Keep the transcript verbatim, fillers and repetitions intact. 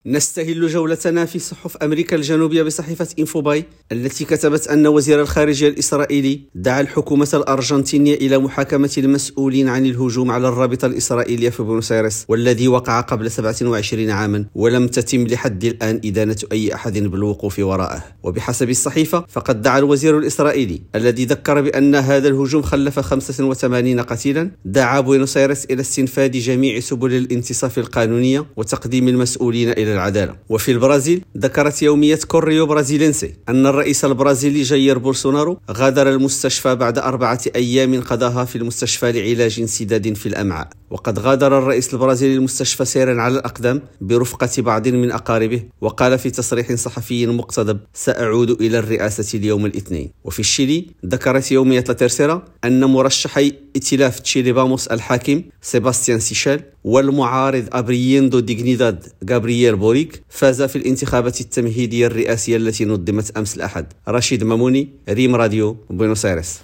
نستهل جولتنا في صحف أمريكا الجنوبية بصحيفة إنفوباي التي كتبت أن وزير الخارجية الإسرائيلي دعا الحكومة الأرجنتينية إلى محاكمة المسؤولين عن الهجوم على الرابطة الإسرائيلية في بونوس آيرس، والذي وقع قبل سبعة وعشرين عاما ولم تتم لحد الآن إدانة أي أحد بالوقوف وراءه. وبحسب الصحيفة فقد دعا الوزير الإسرائيلي الذي ذكر بأن هذا الهجوم خلف خمسة وثمانين قتيلا، دعا بونوس آيرس إلى استنفاذ جميع سبل الانتصاف القانونية وتقديم المسؤولين إلى العدالة. وفي البرازيل ذكرت يومية كوريو برازيلينسي أن الرئيس البرازيلي جاير بولسونارو غادر المستشفى بعد أربعة أيام قضاها في المستشفى لعلاج انسداد في الأمعاء. وقد غادر الرئيس البرازيلي المستشفى سيرا على الأقدام برفقة بعض من أقاربه، وقال في تصريح صحفي مقتضب: سأعود إلى الرئاسة اليوم الاثنين. وفي الشيلي ذكرت يومية لا تيرسيرا أن مرشحي ائتلاف تشيلي باموس الحاكم سيباستيان سيشيل والمعارض أبرييندو ديغنيداد غابرييل بوريك فاز في الانتخابات التمهيدية الرئاسية التي نظمت أمس الأحد. رشيد ماموني، ريم راديو، بونوس آيرس.